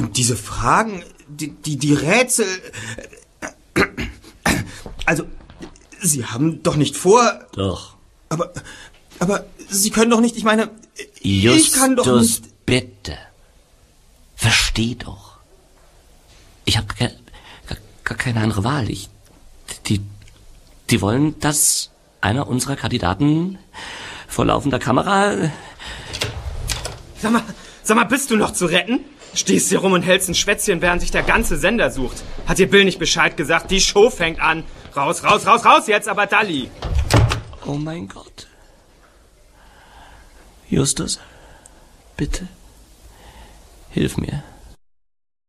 Und diese Fragen, die Rätsel... Also, Sie haben doch nicht vor... Doch. Aber Sie können doch nicht, ich meine... Justus, ich kann doch nicht... bitte. Versteh doch. Ich habe gar keine andere Wahl. Die wollen, dass einer unserer Kandidaten vor laufender Kamera... Sag mal, bist du noch zu retten? Stehst hier rum und hältst ein Schwätzchen, während sich der ganze Sender sucht. Hat dir Bill nicht Bescheid gesagt? Die Show fängt an. Raus jetzt, aber Dalli. Oh mein Gott. Justus, bitte, hilf mir.